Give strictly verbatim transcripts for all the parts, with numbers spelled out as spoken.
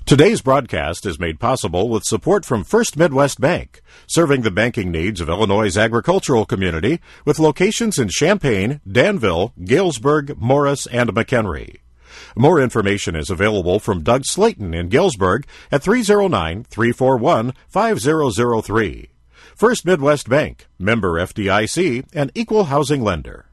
Today's broadcast is made possible with support from First Midwest Bank, serving the banking needs of Illinois' agricultural community with locations in Champaign, Danville, Galesburg, Morris, and McHenry. More information is available from Doug Slayton in Galesburg at three oh nine, three four one, five zero zero three. First Midwest Bank, member F D I C, and equal housing lender.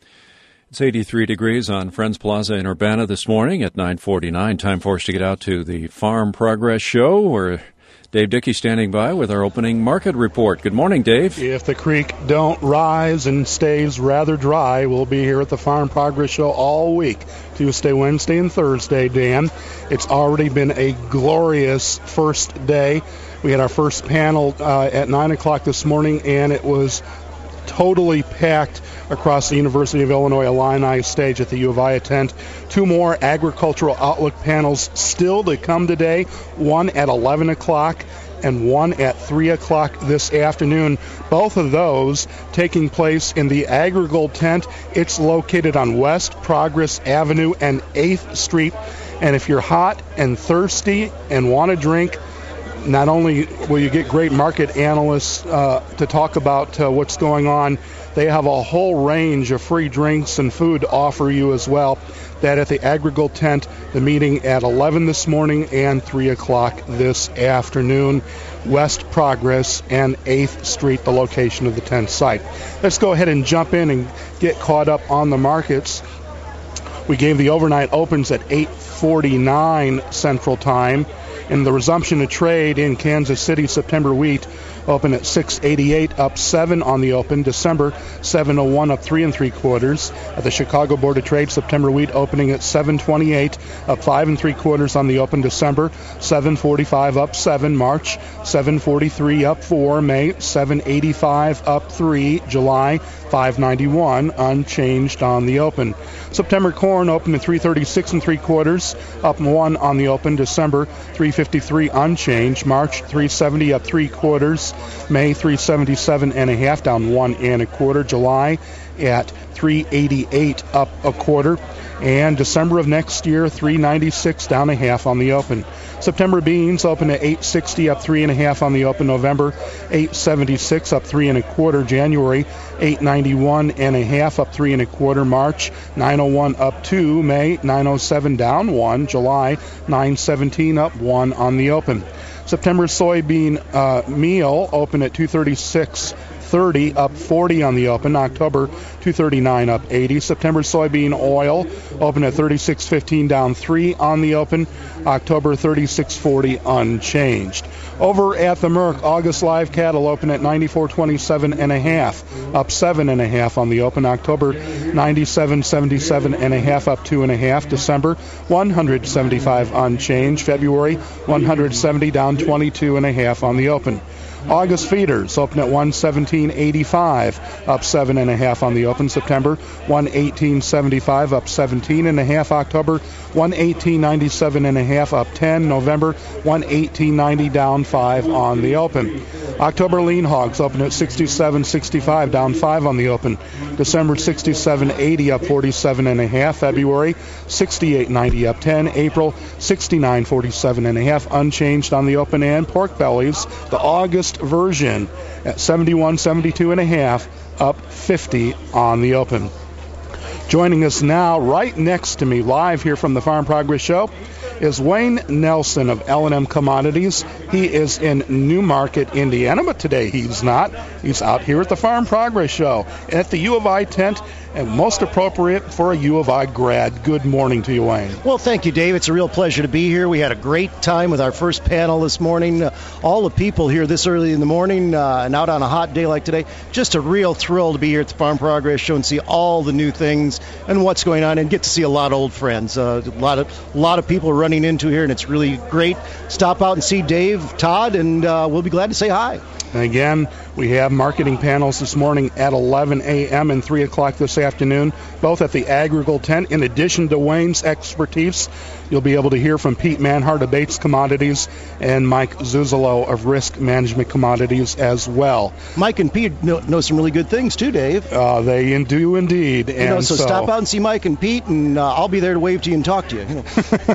It's eighty-three degrees on Friends Plaza in Urbana this morning at nine forty-nine. Time for us to get out to the Farm Progress Show, where Dave Dickey standing by with our opening market report. Good morning, Dave. If the creek don't rise and stays rather dry, we'll be here at the Farm Progress Show all week, Tuesday, Wednesday, and Thursday, Dan. It's already been a glorious first day. We had our first panel uh, at nine o'clock this morning, and it was totally packed across the University of Illinois Illini stage at the U of I tent. Two more agricultural outlook panels still to come today, one at eleven o'clock and one at three o'clock this afternoon. Both of those taking place in the Agricole tent. It's located on West Progress Avenue and eighth Street. And if you're hot and thirsty and want a drink, not only will you get great market analysts uh, to talk about uh, what's going on, they have a whole range of free drinks and food to offer you as well. That at the Agricole tent, the meeting at eleven this morning and three o'clock this afternoon. West Progress and eighth Street, the location of the tent site. Let's go ahead and jump in and get caught up on the markets. We gave the overnight opens at eight forty-nine Central Time. And the resumption of trade in Kansas City, September wheat open at six eighty-eight, up seven on the open. December seven oh one, up three and three quarters. At the Chicago Board of Trade, September wheat opening at seven twenty-eight, up five and three quarters on the open. December seven forty-five, up seven. March seven forty-three, up four. May seven eighty-five, up three. July five ninety-one, unchanged on the open. September corn opened at three thirty-six and three quarters, up one on the open. December three fifty-three, unchanged. March three seventy, up three quarters. May three seventy-seven and a half, down one and a quarter. July at three eighty-eight, up a quarter. And December of next year, three ninety-six, down a half on the open. September beans open at eight sixty, up three and a half on the open. November eight seventy-six, up three and a quarter. January eight ninety-one and a half, up three and a quarter. March nine oh one, up two. May nine oh seven, down one. July nine seventeen, up one on the open. September soybean uh, meal open at two thirty-six thirty, up forty on the open. October two thirty-nine, up eighty. September soybean oil open at thirty-six fifteen, down three on the open. October thirty-six forty, unchanged. Over at the Merck, August live cattle open at ninety-four twenty-seven and a half, up seven and a half on the open. October ninety-seven seventy-seven and a half, up two and a half. December one hundred seventy-five, unchanged. February one hundred seventy, down twenty-two and a half on the open. August feeders open at one seventeen eighty-five, up seven and a half on the open. September one eighteen seventy-five, up seventeen and a half. October one eighteen ninety-seven and a half, up ten. November one eighteen ninety, down five on the open. October lean hogs open at sixty-seven sixty-five, down five on the open. December sixty-seven eighty, up forty-seven and a half. February sixty-eight ninety, up ten. April sixty-nine forty-seven and a half, unchanged on the open. And pork bellies, the August version at seventy-one seventy-two and a half, up fifty on the open. Joining us now, right next to me, live here from the Farm Progress Show, is Wayne Nelson of L and M Commodities. He is in Newmarket, Indiana, but today he's not. He's out here at the Farm Progress Show at the U of I tent, and most appropriate for a U of I grad. Good morning to you, Wayne. Well, thank you, Dave. It's a real pleasure to be here. We had a great time with our first panel this morning. Uh, all the people here this early in the morning uh, and out on a hot day like today. Just a real thrill to be here at the Farm Progress Show and see all the new things and what's going on, and get to see a lot of old friends. Uh, a lot of a lot of people running into here, and it's really great. Stop out and see Dave, Todd, and uh, we'll be glad to say hi. And again, we have marketing panels this morning at eleven a.m. and three o'clock this afternoon, both at the Agricole tent. In addition to Wayne's expertise, You'll be able to hear from Pete Manhart of Bates Commodities and Mike Zuzolo of Risk Management Commodities as well. Mike and Pete know, know some really good things too, Dave. Uh, they in, do indeed. You and know, so, so stop out and see Mike and Pete, and uh, I'll be there to wave to you and talk to you. you know.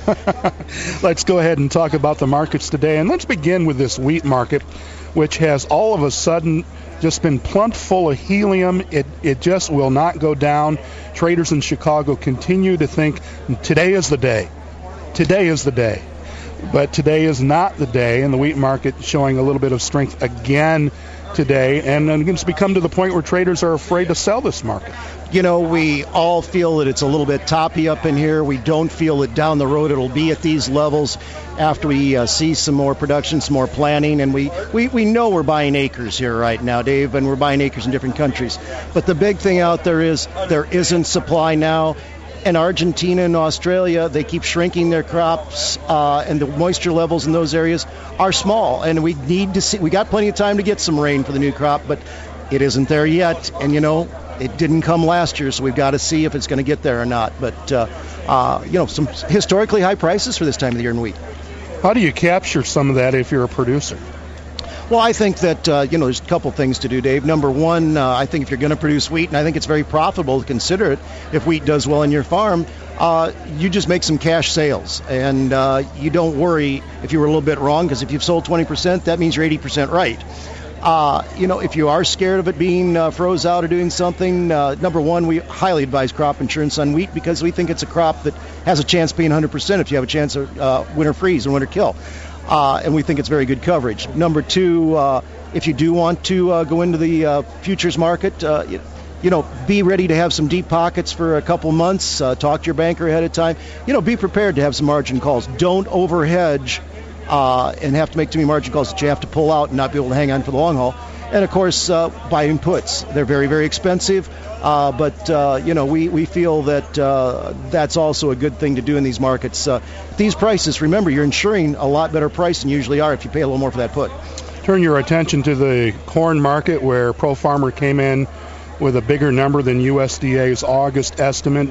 Let's go ahead and talk about the markets today, and let's begin with this wheat market, which has all of a sudden just been plumped full of helium. It it just will not go down. Traders in Chicago continue to think today is the day. Today is the day. But today is not the day, and the wheat market showing a little bit of strength again today, and it's become to the point where traders are afraid to sell this market. You know, we all feel that it's a little bit toppy up in here. We don't feel that down the road it'll be at these levels after we uh, see some more production, some more planning, and we, we, we know we're buying acres here right now, Dave, and we're buying acres in different countries. But the big thing out there is there isn't supply now. And Argentina and Australia, they keep shrinking their crops, uh, and the moisture levels in those areas are small. And we need to see, we got plenty of time to get some rain for the new crop, but it isn't there yet. And, you know, it didn't come last year, so we've got to see if it's going to get there or not. But, uh, uh, you know, some historically high prices for this time of the year in wheat. How do you capture some of that if you're a producer? Well, I think that, uh, you know, there's a couple things to do, Dave. Number one, uh, I think if you're going to produce wheat, and I think it's very profitable to consider it, if wheat does well in your farm, uh, you just make some cash sales. And uh, you don't worry if you were a little bit wrong, because if you've sold twenty percent, that means you're eighty percent right. Uh, you know, if you are scared of it being uh, froze out or doing something, uh, number one, we highly advise crop insurance on wheat because we think it's a crop that has a chance of being one hundred percent if you have a chance of uh, winter freeze and winter kill. Uh, and we think it's very good coverage. Number two, uh, if you do want to uh, go into the uh, futures market, uh, you, you know, be ready to have some deep pockets for a couple months. Uh, talk to your banker ahead of time. You know, be prepared to have some margin calls. Don't overhedge uh, and have to make too many margin calls that you have to pull out and not be able to hang on for the long haul. And, of course, uh, buying puts. They're very, very expensive. Uh, but, uh, you know, we, we feel that uh, that's also a good thing to do in these markets. Uh, these prices, remember, you're insuring a lot better price than you usually are if you pay a little more for that put. Turn your attention to the corn market, where Pro Farmer came in with a bigger number than U S D A's August estimate,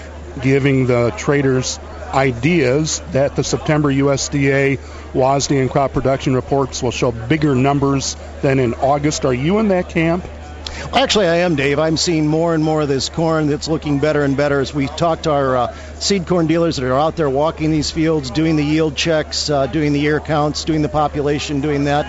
giving the traders ideas that the September U S D A WASDE and crop production reports will show bigger numbers than in August. Are you in that camp? Actually, I am, Dave. I'm seeing more and more of this corn that's looking better and better as we talk to our uh, seed corn dealers that are out there walking these fields, doing the yield checks, uh, doing the ear counts, doing the population, doing that.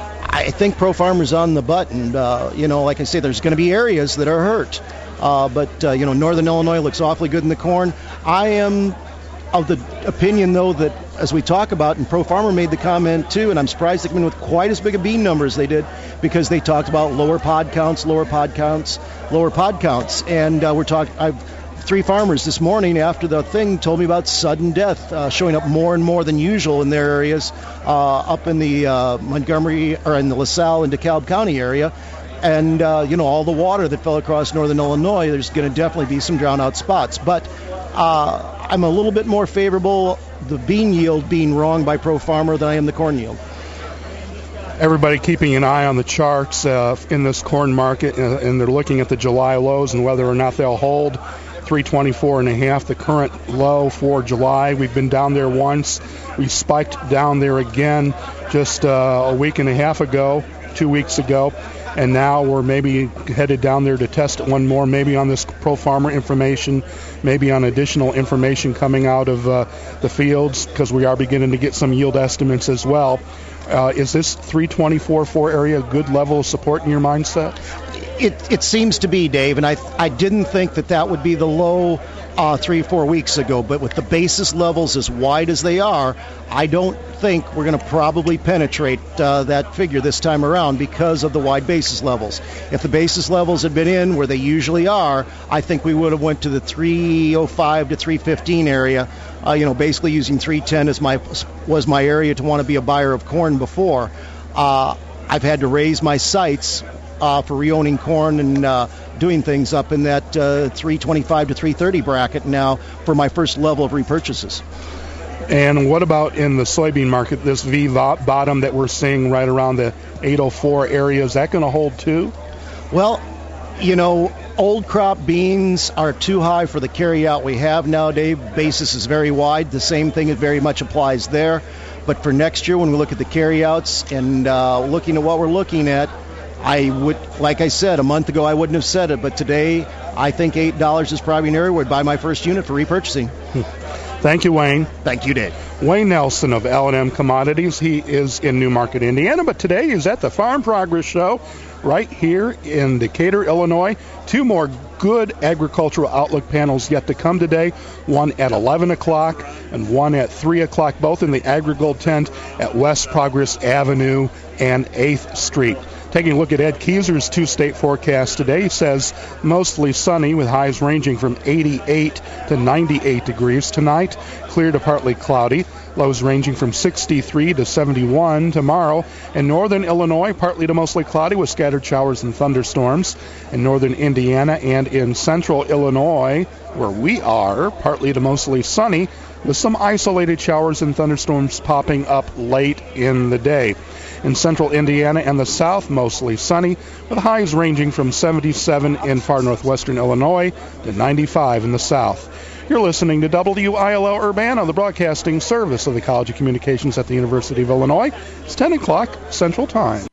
I think Pro Farmer's on the button. Uh, you know, like I say, there's going to be areas that are hurt. Uh, but, uh, you know, Northern Illinois looks awfully good in the corn. I am of the opinion, though, that as we talk about, and Pro Farmer made the comment too, and I'm surprised they came in with quite as big a bean number as they did, because they talked about lower pod counts, lower pod counts, lower pod counts. And uh, we're talking, I've three farmers this morning after the thing told me about sudden death uh, showing up more and more than usual in their areas, uh, up in the uh, Montgomery or in the LaSalle and DeKalb County area. And, uh, you know, all the water that fell across northern Illinois, there's going to definitely be some drown-out spots. But uh, I'm a little bit more favorable the bean yield being wrong by Pro Farmer than I am the corn yield. Everybody keeping an eye on the charts uh, in this corn market, uh, and they're looking at the July lows and whether or not they'll hold. three twenty-four and a half, the current low for July. We've been down there once. We spiked down there again just uh, a week and a half ago, two weeks ago. And now we're maybe headed down there to test it one more, maybe on this Pro Farmer information, maybe on additional information coming out of uh, the fields, because we are beginning to get some yield estimates as well. Uh, is this three twenty-four point four area a good level of support in your mindset? It, it seems to be, Dave, and I I didn't think that that would be the low uh, three, four weeks ago, but with the basis levels as wide as they are, I don't think we're going to probably penetrate uh, that figure this time around because of the wide basis levels. If the basis levels had been in where they usually are, I think we would have went to the three oh five to three fifteen area, uh, you know, basically using three ten as my was my area to want to be a buyer of corn before. Uh, I've had to raise my sights Uh, for reowning corn and uh, doing things up in that uh, three twenty-five to three thirty bracket now for my first level of repurchases. And what about in the soybean market, this V bottom that we're seeing right around the eight oh four area, is that going to hold too? Well, You know, old crop beans are too high for the carryout we have now, Dave. Basis is very wide. The same thing, it very much applies there. But for next year, when we look at the carryouts and uh, looking at what we're looking at, I would, like I said, a month ago I wouldn't have said it, but today I think eight dollars is probably an area where I'd buy my first unit for repurchasing. Thank you, Wayne. Thank you, Dave. Wayne Nelson of L and M Commodities. He is in Newmarket, Indiana, but today he's at the Farm Progress Show right here in Decatur, Illinois. Two more good agricultural outlook panels yet to come today, one at eleven o'clock and one at three o'clock, both in the AgriGold tent at West Progress Avenue and eighth Street. Taking a look at Ed Kieser's two-state forecast today, he says mostly sunny with highs ranging from eighty-eight to ninety-eight degrees tonight, clear to partly cloudy, lows ranging from sixty-three to seventy-one tomorrow. In northern Illinois, partly to mostly cloudy with scattered showers and thunderstorms. In northern Indiana and in central Illinois, where we are, partly to mostly sunny with some isolated showers and thunderstorms popping up late in the day. In central Indiana and the south, mostly sunny, with highs ranging from seventy-seven in far northwestern Illinois to ninety-five in the south. You're listening to W I L L Urbana, the broadcasting service of the College of Communications at the University of Illinois. It's ten o'clock Central Time.